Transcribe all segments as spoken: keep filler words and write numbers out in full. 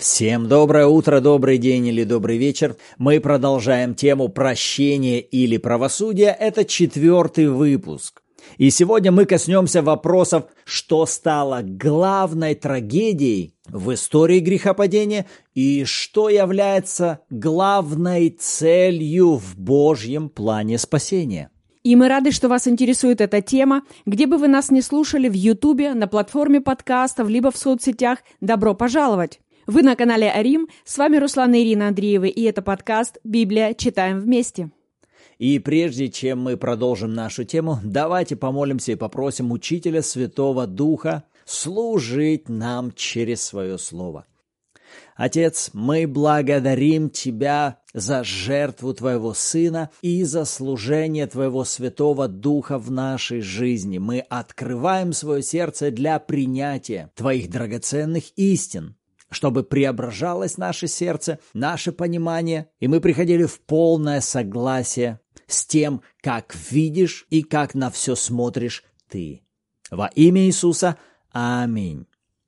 Всем доброе утро, добрый день или добрый вечер. Мы продолжаем тему прощения или правосудия. Это четвертый выпуск. И сегодня мы коснемся вопросов, что стало главной трагедией в истории грехопадения и что является главной целью в Божьем плане спасения. И мы рады, что вас интересует эта тема. Где бы вы нас ни слушали, в Ютубе, на платформе подкастов, либо в соцсетях, добро пожаловать! Вы на канале Арим, с вами Руслан и Ирина Андреевы, и это подкаст «Библия. Читаем вместе». И прежде чем мы продолжим нашу тему, давайте помолимся и попросим Учителя Святого Духа служить нам через свое Слово. Отец, мы благодарим Тебя за жертву Твоего Сына и за служение Твоего Святого Духа в нашей жизни. Мы открываем свое сердце для принятия Твоих драгоценных истин, чтобы преображалось наше сердце, наше понимание, и мы приходили в полное согласие с тем, как видишь и как на все смотришь Ты. Во имя Иисуса. Аминь.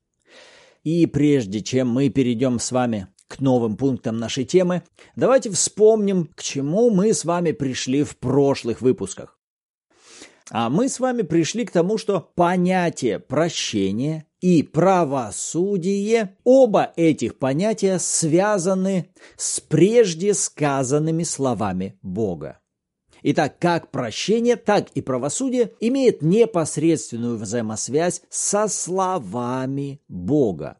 И прежде чем мы перейдем с вами к новым пунктам нашей темы, давайте вспомним, к чему мы с вами пришли в прошлых выпусках. А мы с вами пришли к тому, что понятие прощения и правосудие, оба этих понятия связаны с прежде сказанными словами Бога. Итак, как прощение, так и правосудие имеют непосредственную взаимосвязь со словами Бога.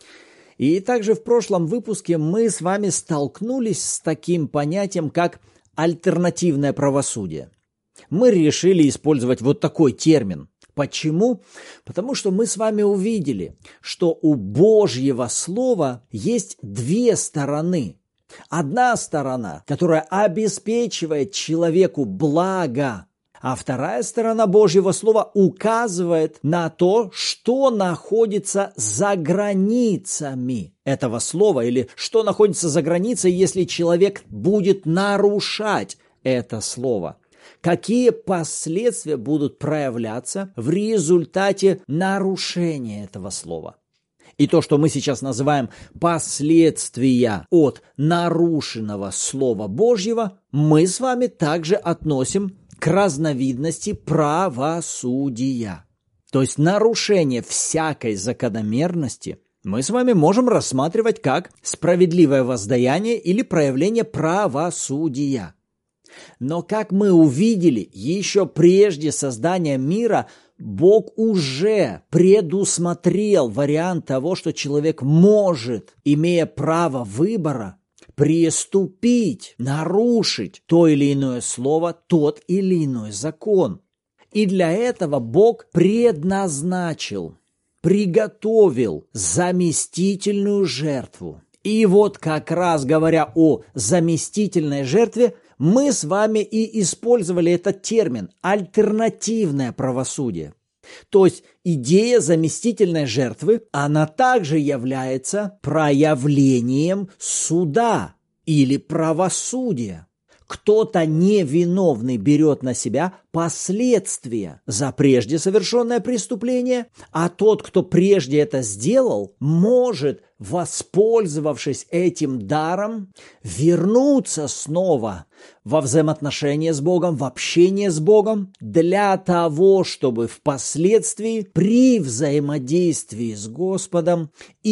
И также в прошлом выпуске мы с вами столкнулись с таким понятием, как альтернативное правосудие. Мы решили использовать вот такой термин. Почему? Потому что мы с вами увидели, что у Божьего Слова есть две стороны. Одна сторона, которая обеспечивает человеку благо, а вторая сторона Божьего Слова указывает на то, что находится за границами этого слова, или что находится за границей, если человек будет нарушать это слово. Какие последствия будут проявляться в результате нарушения этого слова. И то, что мы сейчас называем последствия от нарушенного Слова Божьего, мы с вами также относим к разновидности правосудия. То есть нарушение всякой закономерности мы с вами можем рассматривать как справедливое воздаяние или проявление правосудия. Но, как мы увидели, еще прежде создания мира Бог уже предусмотрел вариант того, что человек может, имея право выбора, преступить, нарушить то или иное слово, тот или иной закон. И для этого Бог предназначил, приготовил заместительную жертву. И вот как раз говоря о заместительной жертве, мы с вами и использовали этот термин «альтернативное правосудие». То есть идея заместительной жертвы, она также является проявлением суда или правосудия. Кто-то невиновный берет на себя последствия за прежде совершенное преступление, а тот, кто прежде это сделал, может, воспользовавшись этим даром, вернуться снова во взаимоотношения с Богом, в общение с Богом, для того, чтобы впоследствии при взаимодействии с Господом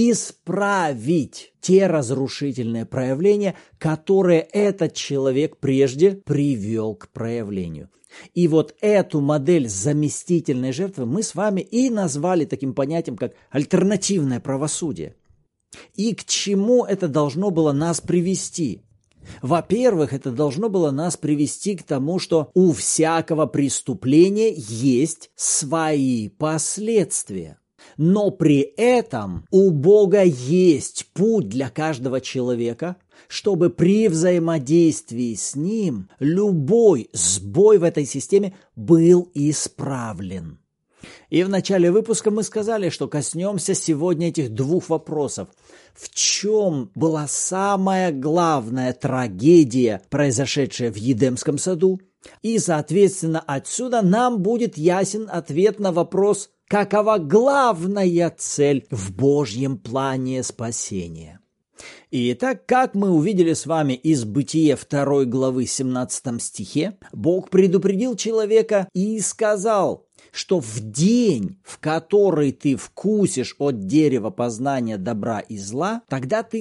исправить те разрушительные проявления, которые этот человек прежде привел к проявлению. И вот эту модель заместительной жертвы мы с вами и назвали таким понятием, как альтернативное правосудие. И к чему это должно было нас привести? Во-первых, это должно было нас привести к тому, что у всякого преступления есть свои последствия. Но при этом у Бога есть путь для каждого человека, чтобы при взаимодействии с Ним любой сбой в этой системе был исправлен. И в начале выпуска мы сказали, что коснемся сегодня этих двух вопросов. В чем была самая главная трагедия, произошедшая в Едемском саду? И, соответственно, отсюда нам будет ясен ответ на вопрос, какова главная цель в Божьем плане спасения. Итак, как мы увидели с вами из Бытия второй главы семнадцатом стихе, Бог предупредил человека и сказал, что в день, в который ты вкусишь от дерева познания добра и зла, тогда ты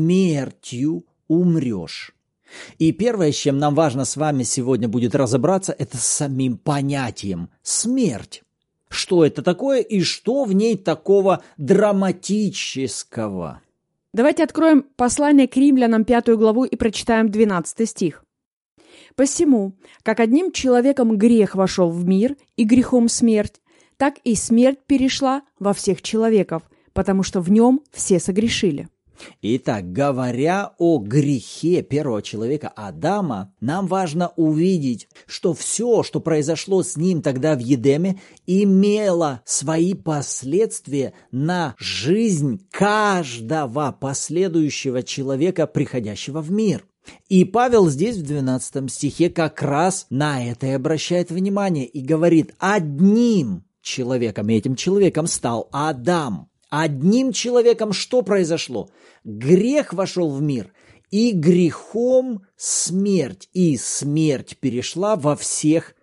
смертью умрешь. И первое, с чем нам важно с вами сегодня будет разобраться, это с самим понятием смерть. Что это такое и что в ней такого драматического? Давайте откроем послание к римлянам пятую главу и прочитаем двенадцатый стих. «Посему, как одним человеком грех вошел в мир, и грехом смерть, так и смерть перешла во всех человеков, потому что в нем все согрешили». Итак, говоря о грехе первого человека Адама, нам важно увидеть, что все, что произошло с ним тогда в Едеме, имело свои последствия на жизнь каждого последующего человека, приходящего в мир. И Павел здесь в двенадцатом стихе как раз на это и обращает внимание и говорит: одним человеком, и этим человеком стал Адам. Одним человеком что произошло? Грех вошел в мир, и грехом смерть, и смерть перешла во всех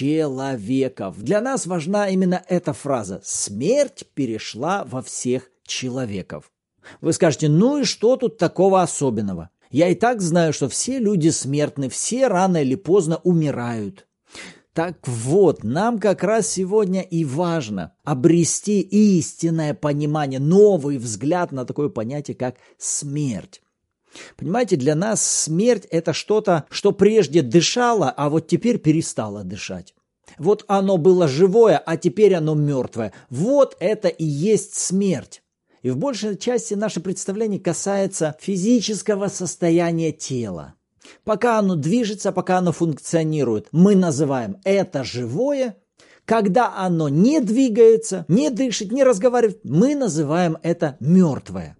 человеков. Для нас важна именно эта фраза: смерть перешла во всех человеков. Вы скажете: ну и что тут такого особенного? Я и так знаю, что все люди смертны, все рано или поздно умирают. Так вот, нам как раз сегодня и важно обрести истинное понимание, новый взгляд на такое понятие, как смерть. Понимаете, для нас смерть – это что-то, что прежде дышало, а вот теперь перестало дышать. Вот оно было живое, а теперь оно мертвое. Вот это и есть смерть. И в большей части наше представление касается физического состояния тела. Пока оно движется, пока оно функционирует, мы называем это живое. Когда оно не двигается, не дышит, не разговаривает, мы называем это мертвое.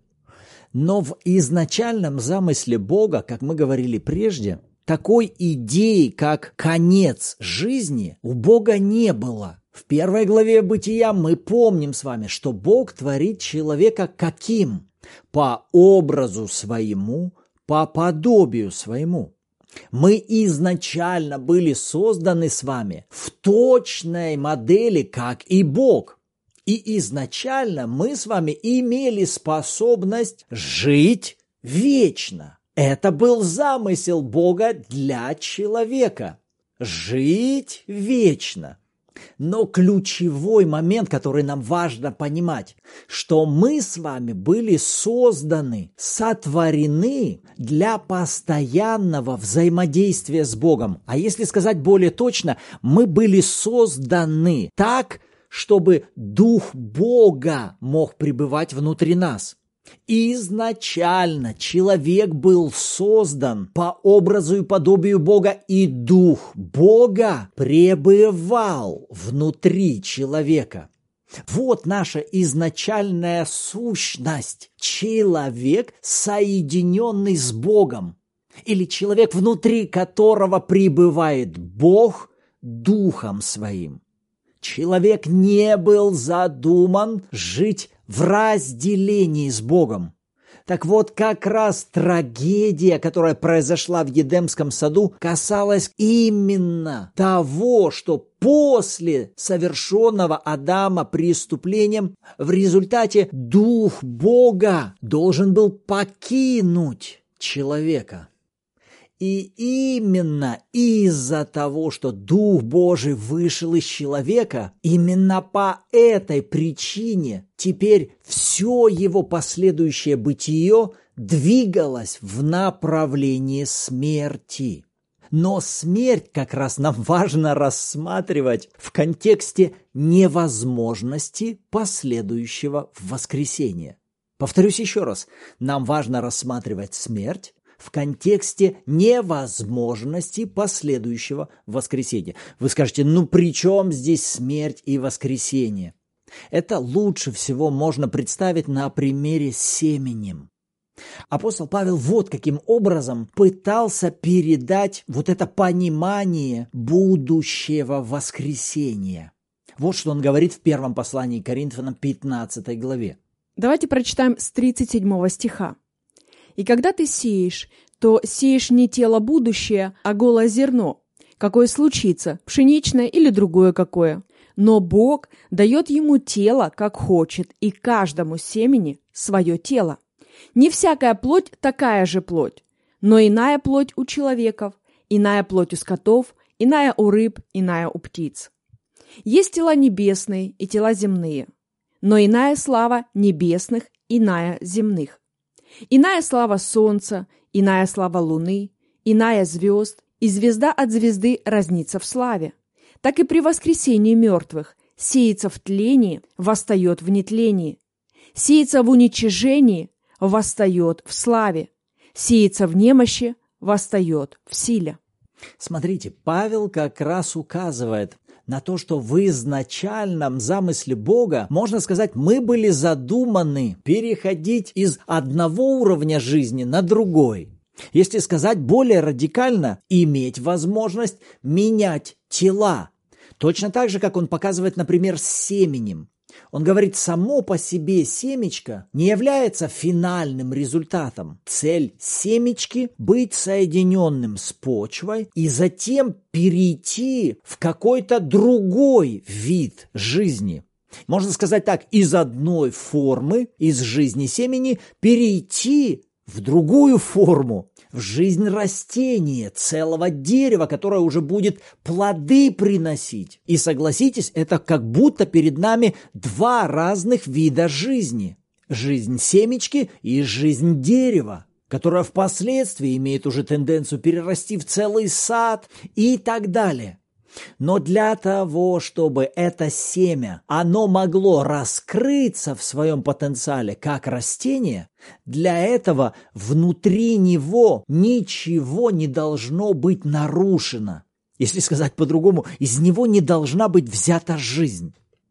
Но в изначальном замысле Бога, как мы говорили прежде, такой идеи, как конец жизни, у Бога не было. В первой главе Бытия мы помним с вами, что Бог творит человека каким? По образу своему, по подобию своему. Мы изначально были созданы с вами в точной модели, как и Бог. И изначально мы с вами имели способность жить вечно. Это был замысел Бога для человека. Жить вечно. Но ключевой момент, который нам важно понимать, что мы с вами были созданы, сотворены для постоянного взаимодействия с Богом. А если сказать более точно, мы были созданы так, чтобы Дух Бога мог пребывать внутри нас. Изначально человек был создан по образу и подобию Бога, и Дух Бога пребывал внутри человека. Вот наша изначальная сущность. Человек, соединенный с Богом, или человек, внутри которого пребывает Бог Духом Своим. Человек не был задуман жить в разделении с Богом. Так вот, как раз трагедия, которая произошла в Едемском саду, касалась именно того, что после совершенного Адама преступлением в результате Дух Бога должен был покинуть человека. И именно из-за того, что Дух Божий вышел из человека, именно по этой причине теперь все его последующее бытие двигалось в направлении смерти. Но смерть как раз нам важно рассматривать в контексте невозможности последующего воскресения. Повторюсь еще раз, нам важно рассматривать смерть в контексте невозможности последующего воскресения. Вы скажете: ну при чем здесь смерть и воскресение? Это лучше всего можно представить на примере с семенем. Апостол Павел вот каким образом пытался передать вот это понимание будущего воскресения. Вот что он говорит в первом послании к Коринфянам, пятнадцатой главе. Давайте прочитаем с тридцать седьмого стиха. И когда ты сеешь, то сеешь не тело будущее, а голое зерно, какое случится, пшеничное или другое какое. Но Бог дает ему тело, как хочет, и каждому семени свое тело. Не всякая плоть такая же плоть, но иная плоть у человеков, иная плоть у скотов, иная у рыб, иная у птиц. Есть тела небесные и тела земные, но иная слава небесных, иная земных. Иная слава солнца, иная слава луны, иная звезд, и звезда от звезды разнится в славе. Так и при воскресении мертвых сеется в тлении, восстает в нетлении. Сеется в уничижении, восстает в славе. Сеется в немощи, восстает в силе. Смотрите, Павел как раз указывает на то, что в изначальном замысле Бога, можно сказать, мы были задуманы переходить из одного уровня жизни на другой. Если сказать более радикально, иметь возможность менять тела. Точно так же, как он показывает, например, с семенем. Он говорит, само по себе семечко не является финальным результатом. Цель семечки – быть соединенным с почвой и затем перейти в какой-то другой вид жизни. Можно сказать так, из одной формы, из жизни семени, перейти в другую форму, в жизнь растения, целого дерева, которое уже будет плоды приносить. И согласитесь, это как будто перед нами два разных вида жизни. Жизнь семечки и жизнь дерева, которая впоследствии имеет уже тенденцию перерасти в целый сад и так далее. Но для того, чтобы это семя, оно могло раскрыться в своем потенциале как растение, для этого внутри него ничего не должно быть нарушено. Если сказать по-другому, из него не должна быть взята жизнь.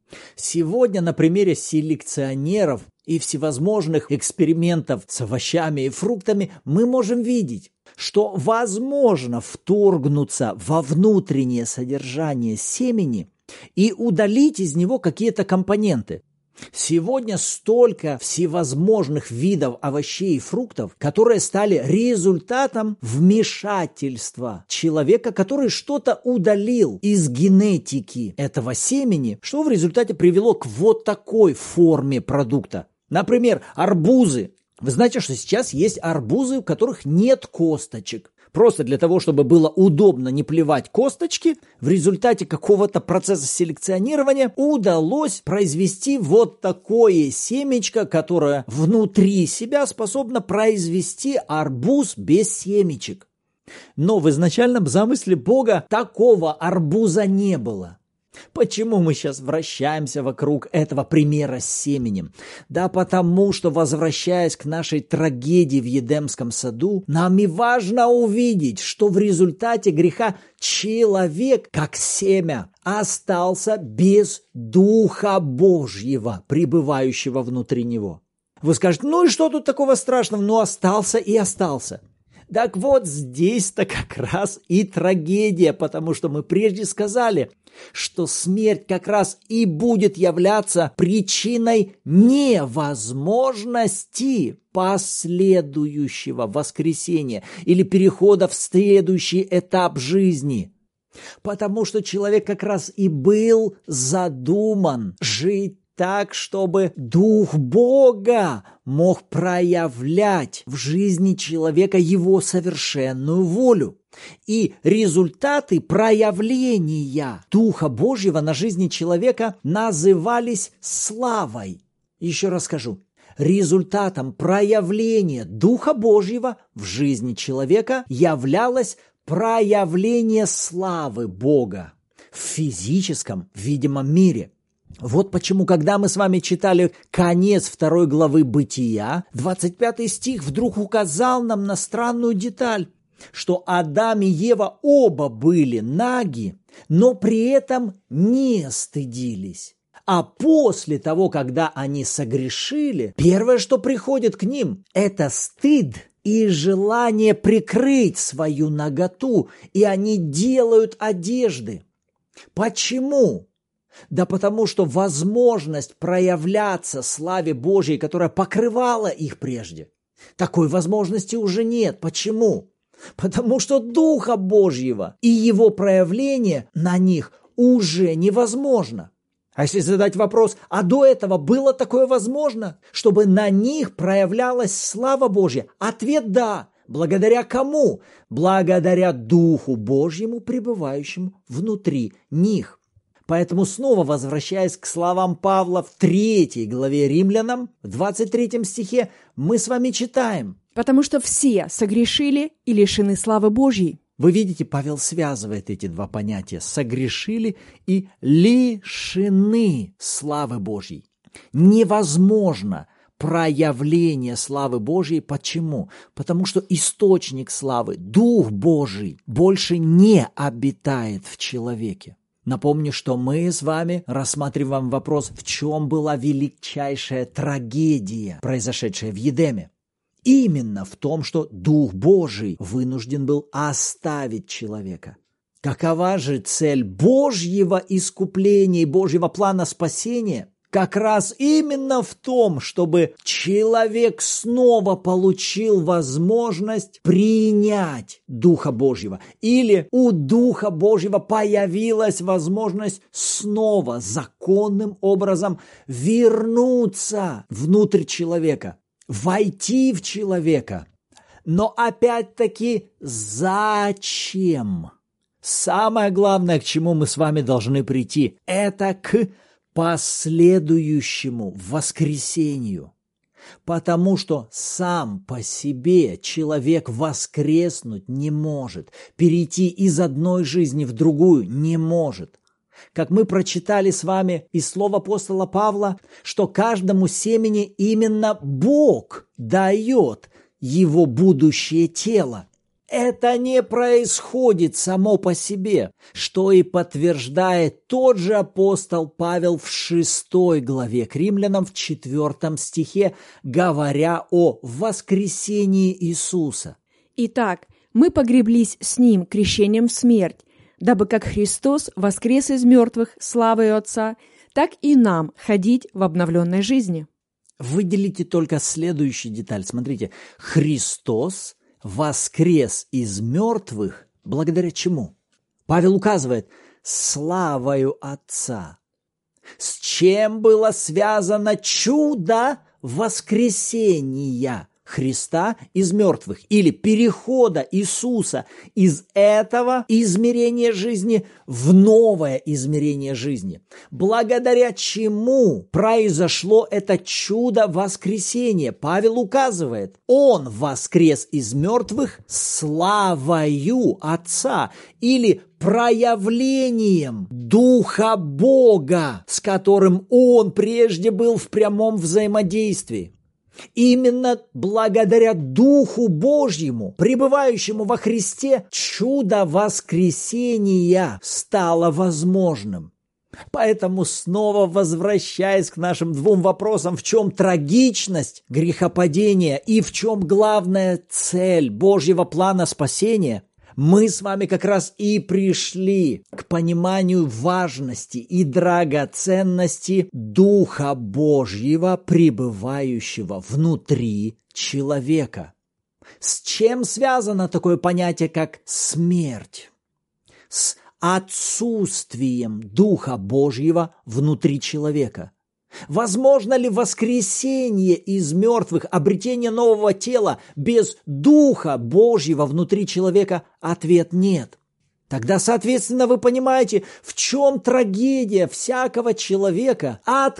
Сегодня на примере селекционеров и всевозможных экспериментов с овощами и фруктами мы можем видеть, что возможно вторгнуться во внутреннее содержание семени и удалить из него какие-то компоненты. Сегодня столько всевозможных видов овощей и фруктов, которые стали результатом вмешательства человека, который что-то удалил из генетики этого семени, что в результате привело к вот такой форме продукта. Например, арбузы. Вы знаете, что сейчас есть арбузы, у которых нет косточек. Просто для того, чтобы было удобно не плевать косточки, в результате какого-то процесса селекционирования удалось произвести вот такое семечко, которое внутри себя способно произвести арбуз без семечек. Но в изначальном замысле Бога такого арбуза не было. Почему мы сейчас вращаемся вокруг этого примера с семенем? Да потому, что, возвращаясь к нашей трагедии в Едемском саду, нам и важно увидеть, что в результате греха человек, как семя, остался без Духа Божьего, пребывающего внутри него. Вы скажете, ну и что тут такого страшного? Ну остался и остался. Так вот, здесь-то как раз и трагедия, потому что мы прежде сказали, что смерть как раз и будет являться причиной невозможности последующего воскресения или перехода в следующий этап жизни. Потому что человек как раз и был задуман жить так, чтобы Дух Бога мог проявлять в жизни человека его совершенную волю. И результаты проявления Духа Божьего на жизни человека назывались славой. Еще раз скажу. Результатом проявления Духа Божьего в жизни человека являлось проявление славы Бога в физическом, видимом мире. Вот почему, когда мы с вами читали конец второй главы Бытия, двадцать пятый стих вдруг указал нам на странную деталь, что Адам и Ева оба были наги, но при этом не стыдились. А после того, когда они согрешили, первое, что приходит к ним, это стыд и желание прикрыть свою наготу, и они делают одежды. Почему? Да потому что возможность проявляться славе Божьей, которая покрывала их прежде, Такой возможности уже нет. Почему? Потому что Духа Божьего и Его проявление на них уже невозможно. А если задать вопрос, а до этого было такое возможно, чтобы на них проявлялась слава Божья? Ответ – да. Благодаря кому? Благодаря Духу Божьему, пребывающему внутри них. Поэтому снова возвращаясь к словам Павла в третьей главе Римлянам, в двадцать третьем стихе, мы с вами читаем. «Потому что все согрешили и лишены славы Божьей». Вы видите, Павел связывает эти два понятия – согрешили и лишены славы Божьей. Невозможно проявление славы Божьей. Почему? Потому что источник славы, Дух Божий, больше не обитает в человеке. Напомню, что мы с вами рассматриваем вопрос, в чем была величайшая трагедия, произошедшая в Едеме. Именно в том, что Дух Божий вынужден был оставить человека. Какова же цель Божьего искупления и Божьего плана спасения? Как раз именно в том, чтобы человек снова получил возможность принять Духа Божьего. Или у Духа Божьего появилась возможность снова законным образом вернуться внутрь человека, войти в человека. Но опять-таки зачем? Самое главное, к чему мы с вами должны прийти, это к последующему воскресению. Потому что сам по себе человек воскреснуть не может, перейти из одной жизни в другую не может. Как мы прочитали с вами из слов апостола Павла, что каждому семени именно Бог дает его будущее тело. Это не происходит само по себе, что и подтверждает тот же апостол Павел в шестой главе к Римлянам в четвертом стихе, говоря о воскресении Иисуса. «Итак, мы погреблись с Ним крещением в смерть, дабы как Христос воскрес из мертвых славой Отца, так и нам ходить в обновленной жизни». Выделите только следующую деталь. Смотрите, Христос воскрес из мертвых, благодаря чему? Павел указывает, славою Отца. С чем было связано чудо воскресения Христа из мертвых или перехода Иисуса из этого измерения жизни в новое измерение жизни? Благодаря чему произошло это чудо воскресения? Павел указывает, Он воскрес из мертвых славою Отца или проявлением Духа Бога, с которым Он прежде был в прямом взаимодействии. Именно благодаря Духу Божьему, пребывающему во Христе, чудо воскресения стало возможным. Поэтому снова возвращаясь к нашим двум вопросам, в чем трагичность грехопадения и в чем главная цель Божьего плана спасения, мы с вами как раз и пришли к пониманию важности и драгоценности Духа Божьего, пребывающего внутри человека. С чем связано такое понятие, как смерть? С отсутствием Духа Божьего внутри человека. Возможно ли воскресение из мертвых, обретение нового тела без Духа Божьего внутри человека? Ответ – нет. Тогда, соответственно, вы понимаете, в чем трагедия всякого человека,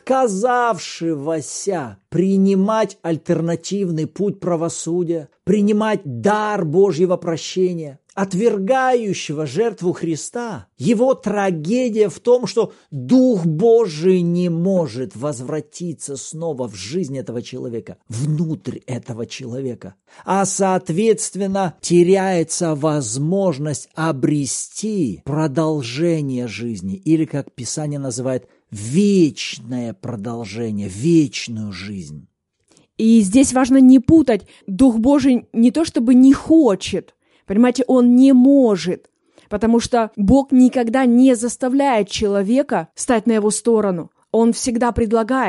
отказавшегося принимать альтернативный путь правосудия, принимать дар Божьего прощения, отвергающего жертву Христа. Его трагедия в том, что Дух Божий не может возвратиться снова в жизнь этого человека, внутрь этого человека, а, соответственно, теряется возможность обрести продолжение жизни, или, как Писание называет, вечное продолжение, вечную жизнь. И здесь важно не путать. Дух Божий не то чтобы не хочет, понимаете, он не может, потому что Бог никогда не заставляет человека стать на его сторону. Он всегда предлагает.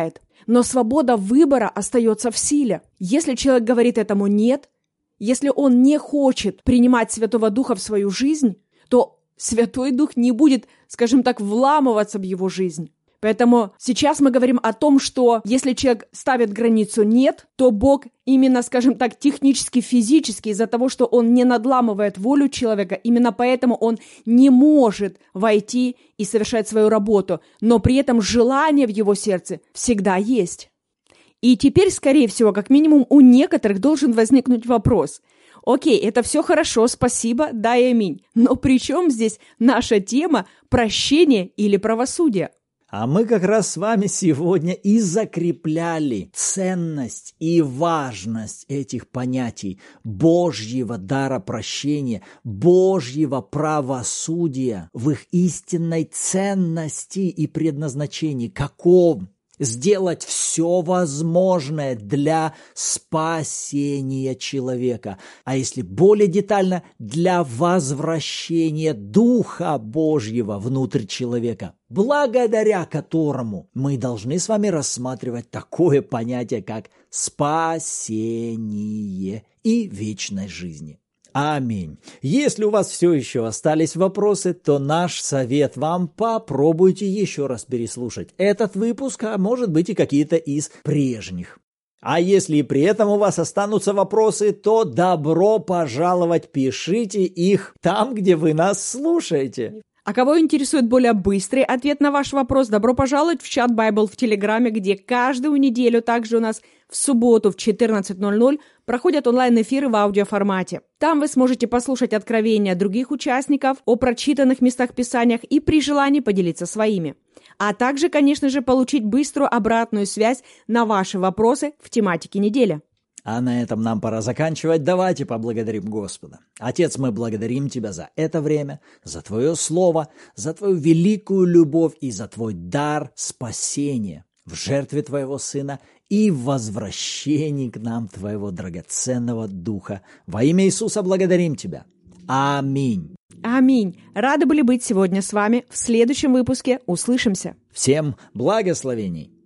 Но свобода выбора остается в силе. Если человек говорит этому «нет», если он не хочет принимать Святого Духа в свою жизнь, то Святой Дух не будет, скажем так, вламываться в его жизнь. Поэтому сейчас мы говорим о том, что если человек ставит границу «нет», то Бог именно, скажем так, технически, физически, из-за того, что Он не надламывает волю человека, именно поэтому он не может войти и совершать свою работу, но при этом желание в его сердце всегда есть. И теперь, скорее всего, как минимум у некоторых должен возникнуть вопрос. Окей, это все хорошо, спасибо, да и аминь. Но при чем здесь наша тема прощения или правосудия? А мы как раз с вами сегодня и закрепляли ценность и важность этих понятий Божьего дара прощения, Божьего правосудия в их истинной ценности и предназначении. Каком? Сделать все возможное для спасения человека. А если более детально, для возвращения Духа Божьего внутрь человека, благодаря которому мы должны с вами рассматривать такое понятие, как спасение и вечной жизни. Аминь. Если у вас все еще остались вопросы, то наш совет вам: попробуйте еще раз переслушать этот выпуск, а может быть и какие-то из прежних. А если и при этом у вас останутся вопросы, то добро пожаловать, пишите их там, где вы нас слушаете. А кого интересует более быстрый ответ на ваш вопрос, добро пожаловать в чат Bible в Телеграме, где каждую неделю, также у нас в субботу в четырнадцать ноль ноль проходят онлайн-эфиры в аудиоформате. Там вы сможете послушать откровения других участников о прочитанных местах Писаниях и при желании поделиться своими. А также, конечно же, получить быструю обратную связь на ваши вопросы в тематике недели. А на этом нам пора заканчивать. Давайте поблагодарим Господа. Отец, мы благодарим Тебя за это время, за Твое Слово, за Твою великую любовь и за Твой дар спасения в жертве Твоего Сына и в возвращении к нам Твоего драгоценного Духа. Во имя Иисуса благодарим Тебя. Аминь. Аминь. Рады были быть сегодня с вами. В следующем выпуске услышимся. Всем благословений.